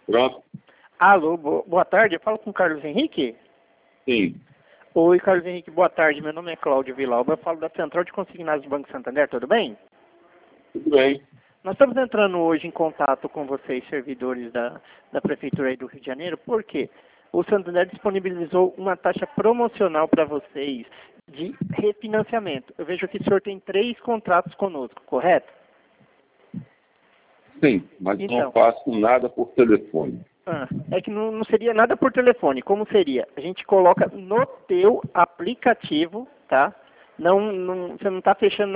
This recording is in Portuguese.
Pronto? Alô, boa tarde, eu falo com o Carlos Henrique? Sim. Oi, Carlos Henrique, boa tarde, meu nome é Cláudio Vilauba, eu falo da Central de Consignados do Banco Santander, tudo bem? Tudo bem. Nós estamos entrando hoje em contato com vocês, servidores da Prefeitura aí do Rio de Janeiro, porque o Santander disponibilizou uma taxa promocional para vocês de refinanciamento. Eu vejo que o senhor tem 3 contratos conosco, correto? Sim, mas Então, não faço nada por telefone. é que não seria nada por telefone. Como seria? A gente coloca no teu aplicativo, tá? Você não está fechando